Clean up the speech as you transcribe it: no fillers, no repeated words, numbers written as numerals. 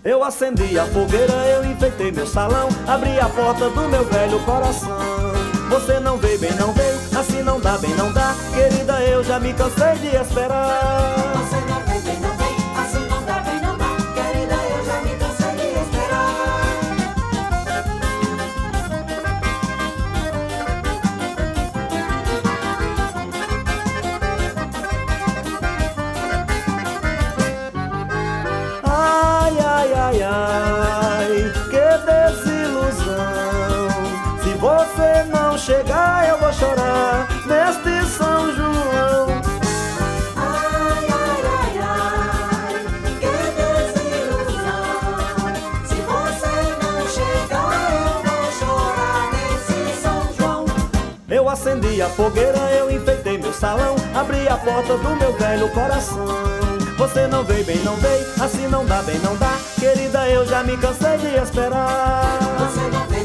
Eu acendi a fogueira, eu enfeitei meu salão, abri a porta do meu velho coração. Você não veio, bem não veio, assim não dá, bem não dá. Querida, eu já me cansei de esperar. Você não veio, bem não veio, assim não dá, bem não dá. Querida, eu já me cansei de esperar. Ai, ai, ai, ai, que desilusão. Se você não chegar, eu vou chorar neste São João. Ai, ai, ai, ai, que desilusão. Se você não chegar, eu vou chorar nesse São João. Eu acendi a fogueira, eu enfeitei meu salão, abri a porta do meu velho coração. Você não veio, bem não veio, assim não dá, bem não dá. Querida, eu já me cansei de esperar. Você não veio,